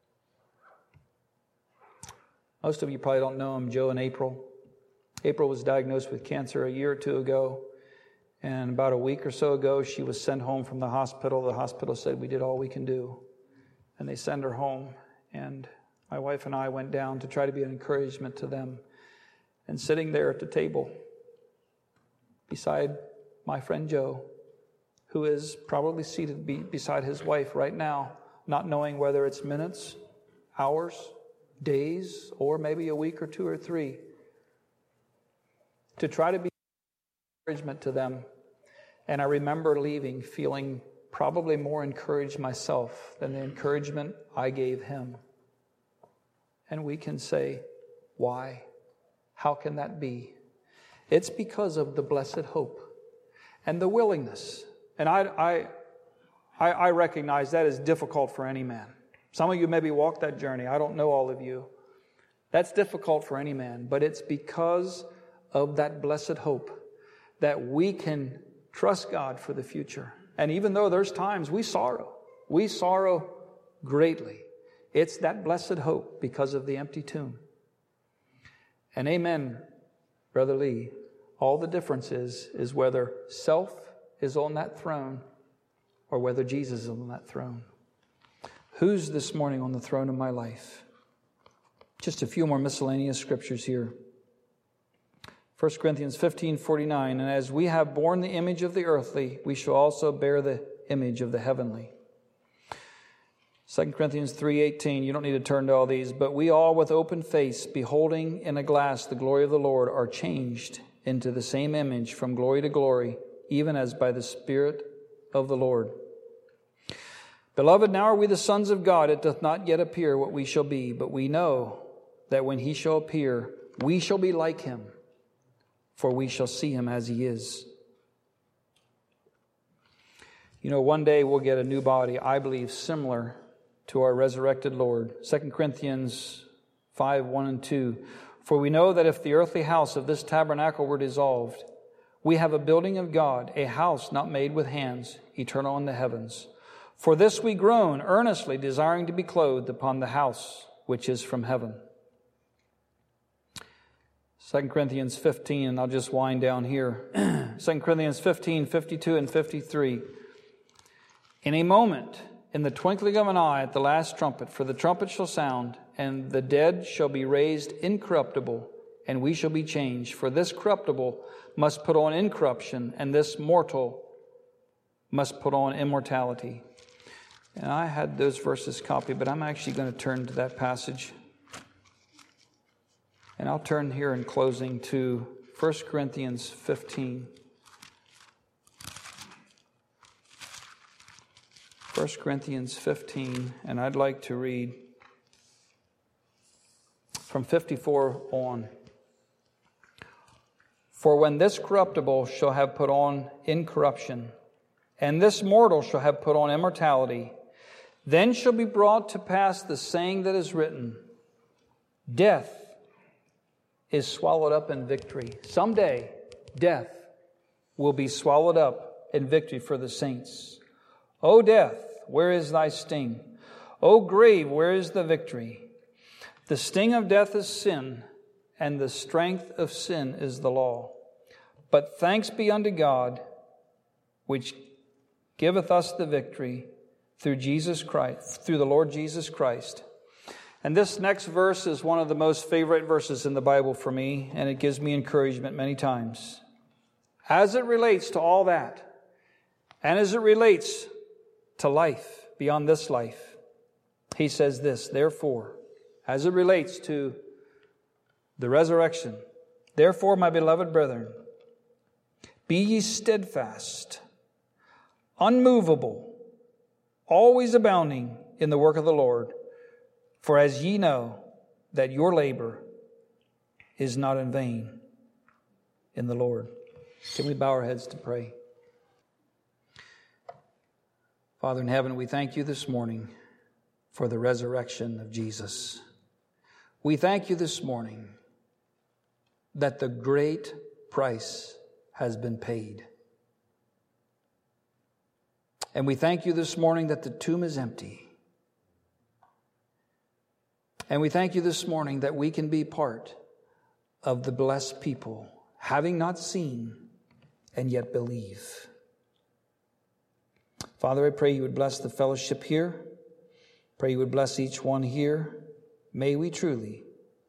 Most of you probably don't know them, Joe and April. April was diagnosed with cancer a year or two ago. And about a week or so ago, she was sent home from the hospital. The hospital said, we did all we can do. And they sent her home. And my wife and I went down to try to be an encouragement to them. And sitting there at the table beside my friend Joe, who is probably seated beside his wife right now, not knowing whether it's minutes, hours, days, or maybe a week or two or three, to try to be encouragement to them. And I remember leaving feeling probably more encouraged myself than the encouragement I gave him. And we can say, why? How can that be? It's because of the blessed hope and the willingness. And I recognize that is difficult for any man. Some of you maybe walked that journey. I don't know all of you. That's difficult for any man. But it's because of that blessed hope that we can trust God for the future. And even though there's times we sorrow greatly. It's that blessed hope because of the empty tomb. And amen, Brother Lee, all the difference is whether self is on that throne or whether Jesus is on that throne. Who's this morning on the throne of my life? Just a few more miscellaneous scriptures here. 1 Corinthians 15:49, and as we have borne the image of the earthly, we shall also bear the image of the heavenly. 2 Corinthians 3:18, you don't need to turn to all these, but we all with open face, beholding in a glass the glory of the Lord, are changed into the same image from glory to glory, even as by the Spirit of the Lord. Beloved, now are we the sons of God. It doth not yet appear what we shall be, but we know that when he shall appear, we shall be like him, for we shall see him as he is. You know, one day we'll get a new body, I believe, similar to our resurrected Lord. 2 Corinthians 5, 1 and 2. For we know that if the earthly house of this tabernacle were dissolved, we have a building of God, a house not made with hands, eternal in the heavens. For this we groan, earnestly desiring to be clothed upon the house which is from heaven. 2 Corinthians 15, and I'll just wind down here. 2 Corinthians 15, 52 and 53. In a moment, in the twinkling of an eye, at the last trumpet, for the trumpet shall sound, and the dead shall be raised incorruptible, and we shall be changed. For this corruptible must put on incorruption, and this mortal must put on immortality. And I had those verses copied, but I'm actually going to turn to that passage. And I'll turn here in closing to 1 Corinthians 15. 1 Corinthians 15, and I'd like to read from 54 on. For when this corruptible shall have put on incorruption, and this mortal shall have put on immortality, then shall be brought to pass the saying that is written, death is swallowed up in victory. Someday, death will be swallowed up in victory for the saints. O death, where is thy sting? O grave, where is the victory? The sting of death is sin, and the strength of sin is the law. But thanks be unto God, which giveth us the victory through Jesus Christ, through the Lord Jesus Christ. And this next verse is one of the most favorite verses in the Bible for me, and it gives me encouragement many times. As it relates to all that, and as it relates to life beyond this life, he says this, therefore, as it relates to the resurrection, therefore, my beloved brethren, be ye steadfast, unmovable, always abounding in the work of the Lord, for as ye know that your labor is not in vain in the Lord. Can we bow our heads to pray? Father in heaven, we thank you this morning for the resurrection of Jesus. We thank you this morning that the great price has been paid. And we thank you this morning that the tomb is empty. And we thank you this morning that we can be part of the blessed people, having not seen and yet believe. Father, I pray you would bless the fellowship here. Pray you would bless each one here. May we truly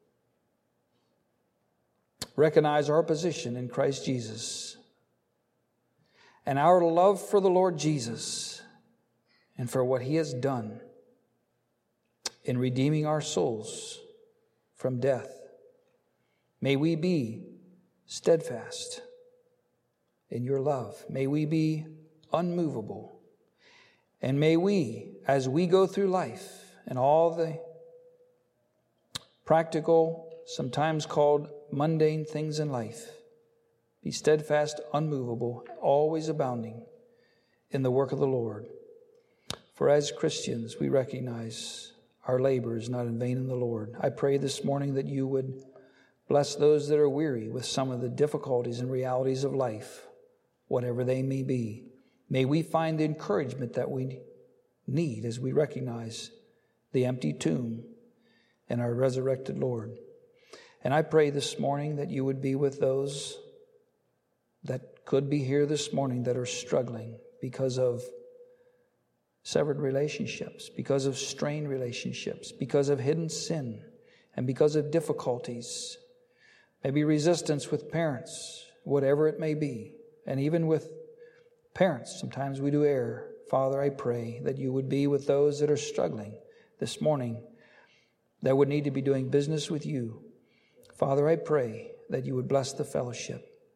recognize our position in Christ Jesus and our love for the Lord Jesus and for what he has done in redeeming our souls from death. May we be steadfast in your love. May we be unmovable. And may we, as we go through life and all the practical, sometimes called mundane things in life, be steadfast, unmovable, always abounding in the work of the Lord. For as Christians, we recognize our labor is not in vain in the Lord. I pray this morning that you would bless those that are weary with some of the difficulties and realities of life, whatever they may be. May we find the encouragement that we need as we recognize the empty tomb and our resurrected Lord. And I pray this morning that you would be with those that could be here this morning that are struggling because of severed relationships, because of strained relationships, because of hidden sin, and because of difficulties, maybe resistance with parents, whatever it may be, and even with parents, sometimes we do err. Father, I pray that you would be with those that are struggling this morning, that would need to be doing business with you. Father, I pray that you would bless the fellowship.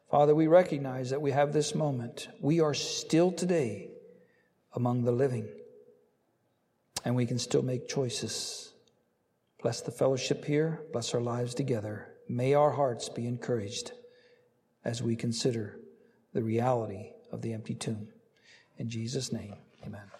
Father, we recognize that we have this moment. We are still today among the living, and we can still make choices. Bless the fellowship here. Bless our lives together. May our hearts be encouraged as we consider the reality of the empty tomb. In Jesus' name, amen.